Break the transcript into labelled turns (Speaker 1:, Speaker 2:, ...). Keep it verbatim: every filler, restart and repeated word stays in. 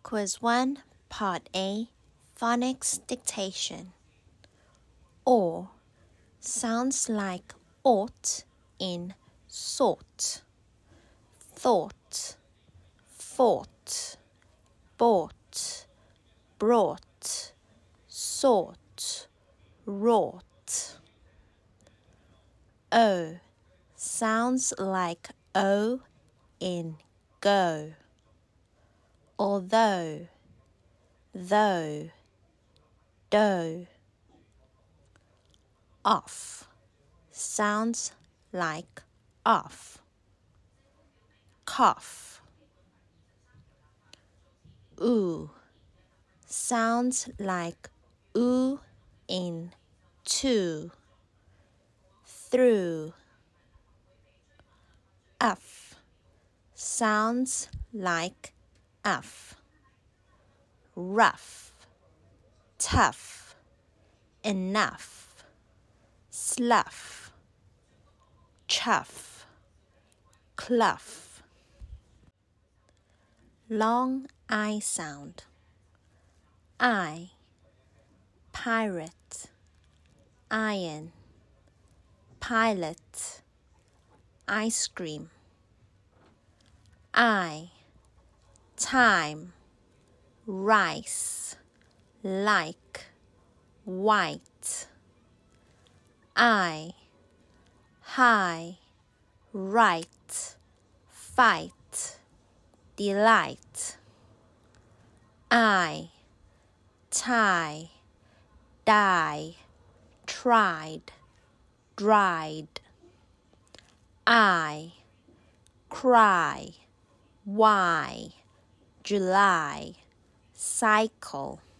Speaker 1: Quiz one, Part A, Phonics Dictation. Or sounds like ought in sought, thought, fought, bought, brought, sought, wrought. O sounds like O in go, although, though, dough. Off sounds like off, cough. Oo sounds like oo in to, through. F sounds like F, rough, tough, enough, slough, chuff, cluff. Long I sound. I, pirate, iron, pilot, ice cream. I, time, rice, like, white. I, high, right, fight, delight. I, tie, die, tried, dried. I, cry, why, July, cycle.